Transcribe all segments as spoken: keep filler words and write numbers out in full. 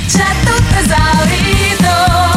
c'è tutto esaurito.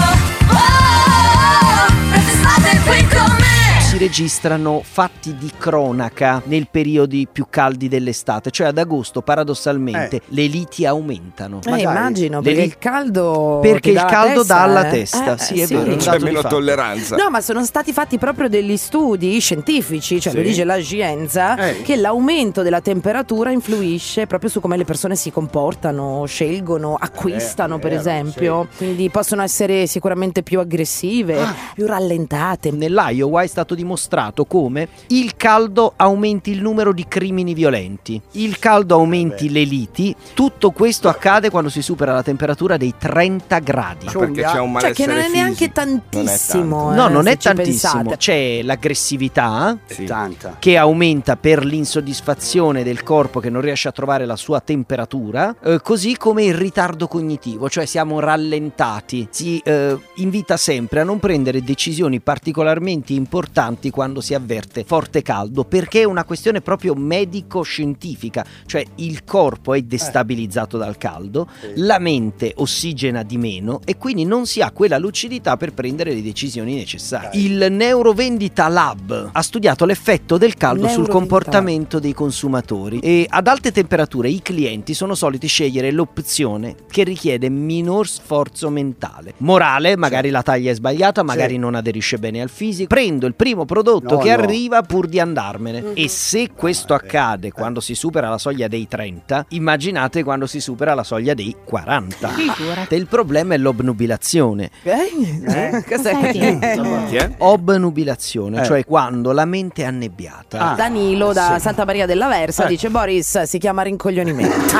Oh, restate qui con me. Si registrano fatti di cronaca nel periodi più caldi dell'estate, cioè ad agosto paradossalmente Eh. le liti aumentano. Eh, Ma dai, immagino, le perché li- il caldo Perché ti il dà la caldo testa, dà alla eh. testa, Eh, sì, eh, è vero, è un C'è dato di meno fatto. tolleranza. No, ma sono stati fatti proprio degli studi scientifici, cioè Sì. lo dice la scienza, Eh. che l'aumento della temperatura influisce proprio su come le persone si comportano, scelgono, acquistano è per vero, esempio. Quindi possono essere sicuramente più aggressive, Ah. più rallentate. Nell'Iowa è stato dimostrato come il caldo aumenti il numero di crimini violenti, il caldo aumenti beh. le liti. Tutto questo accade quando si supera la temperatura dei trenta gradi. Perché c'è un Cioè che malessere non è neanche fisico. tantissimo. No, eh, non se è ci tantissimo. pensate. C'è l'aggressività È tanta. che aumenta per l'insoddisfazione del corpo che non riesce a trovare la sua temperatura, eh, così come il ritardo cognitivo, cioè siamo rallentati. Si eh, invita sempre a non prendere decisioni particolarmente importanti quando si avverte forte caldo, perché è una questione proprio medico-scientifica, cioè il corpo è destabilizzato dal caldo, la mente ossigena di meno e quindi non si ha quella lucidità per prendere le decisioni necessarie. Il Neurovendita Lab ha studiato l'effetto del caldo sul Neurovendita. comportamento dei consumatori e ad alte temperature i clienti sono soliti scegliere l'opzione che richiede minor sforzo mentale. Morale, magari la taglia è sbagliata, magari Sì. non aderisce bene al fisico. Prendo il primo prodotto No, che no. arriva pur di andarmene. E se questo accade quando si supera la soglia dei trenta, immaginate quando si supera la soglia dei quaranta. Il problema è l'obnubilazione. Eh? Eh? Cos'è? Chi è? Obnubilazione, Eh. cioè quando la mente è annebbiata. Ah. Danilo da Sì. Santa Maria della Versa Eh. dice: Boris, si chiama rincoglionimento.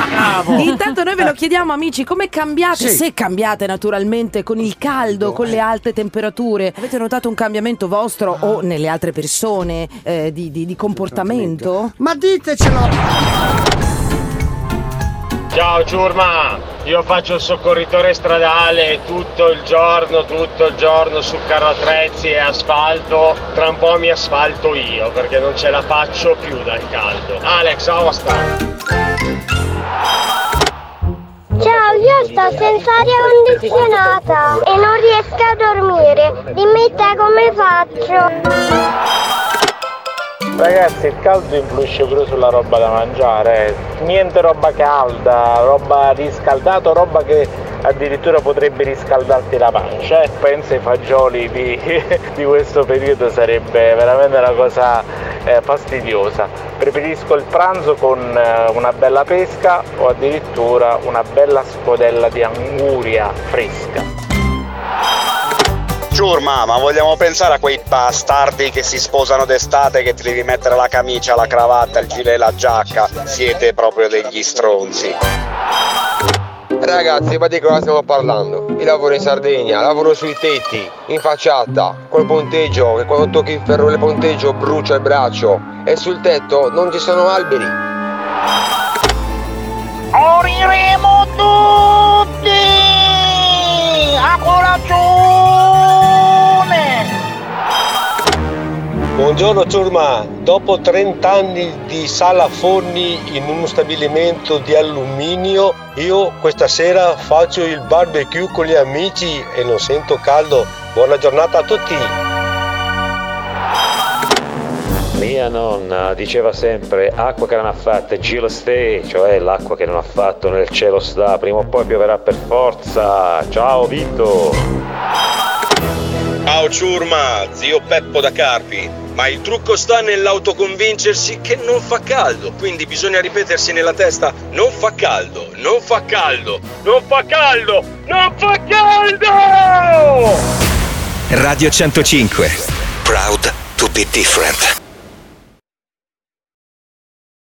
Intanto noi ve lo chiediamo, amici, come cambiate? Sì. Se cambiate naturalmente con il caldo, con le alte temperature, avete notato un cambiamento vostro o nelle altre persone eh, di, di- di comportamento? Ma ditecelo! Ciao ciurma, io faccio il soccorritore stradale tutto il giorno, tutto il giorno su carro attrezzi e asfalto. Tra un po' mi asfalto io perché non ce la faccio più dal caldo. Alex, Aosta. Ciao, io sto senza aria condizionata e non riesco a dormire. Dimmi te come faccio. Ragazzi, il caldo influisce pure sulla roba da mangiare. Niente roba calda, roba riscaldata, roba che addirittura potrebbe riscaldarti la pancia. Eh. Penso ai fagioli di, di questo periodo, sarebbe veramente una cosa eh, fastidiosa. Preferisco il pranzo con eh, una bella pesca o addirittura una bella scodella di anguria fresca. Ciurma, ma vogliamo pensare a quei bastardi che si sposano d'estate, che ti devi mettere la camicia, la cravatta, il gilet e la giacca? Siete proprio degli stronzi. Ragazzi, ma di cosa stiamo parlando? Io lavoro in Sardegna, lavoro sui tetti, in facciata, col ponteggio, che quando tocchi il ferro del ponteggio brucia il braccio, e sul tetto non ci sono alberi. Moriremo tutti! A colazione! Buongiorno ciurma, dopo trenta anni di sala forni in uno stabilimento di alluminio, io questa sera faccio il barbecue con gli amici e non sento caldo. Buona giornata a tutti! Mia nonna diceva sempre: acqua che non ha fatta, cielo stai, cioè l'acqua che non ha fatto nel cielo sta, prima o poi pioverà per forza. Ciao Vito! Ciao ciurma, zio Peppo da Carpi. Ma il trucco sta nell'autoconvincersi che non fa caldo, quindi bisogna ripetersi nella testa: non fa caldo, non fa caldo, non fa caldo, non fa caldo! Radio centocinque. Proud to be different.